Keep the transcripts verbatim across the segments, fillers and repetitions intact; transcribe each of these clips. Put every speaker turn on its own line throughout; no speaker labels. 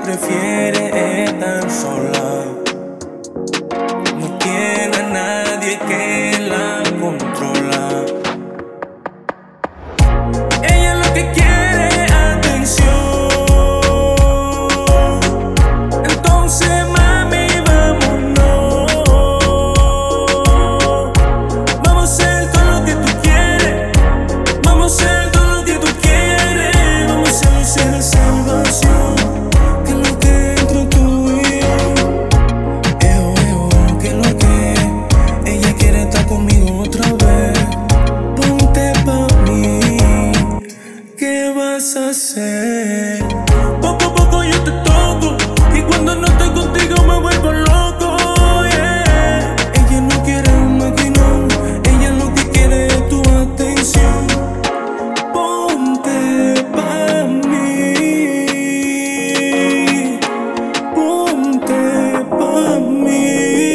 prefiere estar sola. No tiene a nadie que la controla. Ella lo que quiere es atención. Entonces mami, vámonos. Vamos a hacer todo lo que tú quieres. Vamos a hacer todo lo que tú quieres. Vamos a hacer la salvación. Que es lo que entre tú y yo. Eo, eo, que es lo que ella quiere estar conmigo otra vez. Ponte pa' mí. ¿Qué vas a hacer? Poco a poco yo te toco, y cuando no estoy contigo me vuelvo loco, yeah. Ella no quiere un maquinón, ella lo que quiere es tu atención. Ponte pa' mí, ponte pa' mí.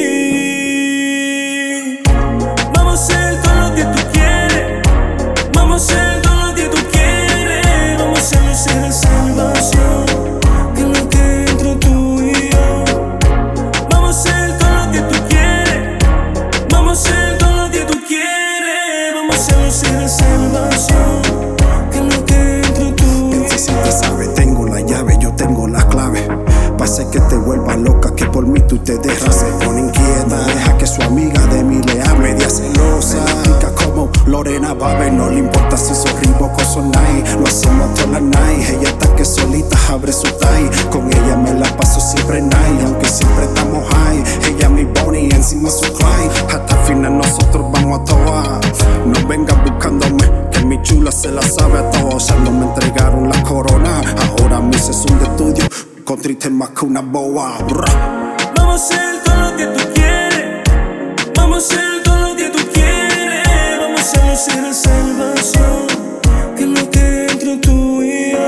Vamos a hacer todo lo que tú quieres. Vamos a hacer todo lo que tú quieres. Vamos a hacer la salvación. Que es lo que entre tú y yo. Vamos a hacer todo lo que tú quieres. Vamos a hacer todo lo que tú quieres. Vamos a hacer la salvación. Que es lo que entre tú y yo.
Si te sabe, tengo la llave, yo tengo las claves. Pase que te vuelvas loca, que por mí tú te dejas. Se pone inquieta, deja que su amiga de mí le hable. Media celosa, pica como Lorena Babe. No le importa si soy Reebok o son Nike. Lo hacemos toda la night. Ella está que solita abre su tie. Con ella me la paso siempre night, aunque siempre estamos high. Ella mi Bonnie, encima su Clyde. Hasta el final nosotros vamos a toa. No vengas buscándome, que mi chula se la sabe a todos. Ya no me entregaron la corona, ahora mi sesión de estudio con triste más que una boa.
Vamos a hacer todo lo que tú quieres. Vamos a hacer todo lo que tú quieres. Vamos a hacer la salvación. Que es lo que entre tú y yo.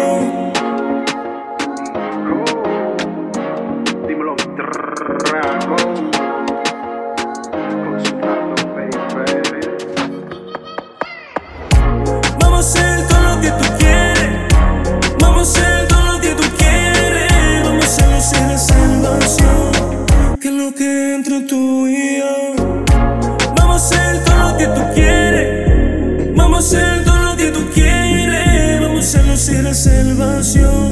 Dímelo, Dragon. Consultando, baby.
Vamos a hacer todo lo que tú quieres. Vamos a hacer todo lo que tú quieres. Vamos a hacer la salvación. Que es lo que entre tú y yo. Vamos a hacer todo lo que tú quieres. Vamos a hacer todo lo que tú quieres. Vamos a hacer la salvación.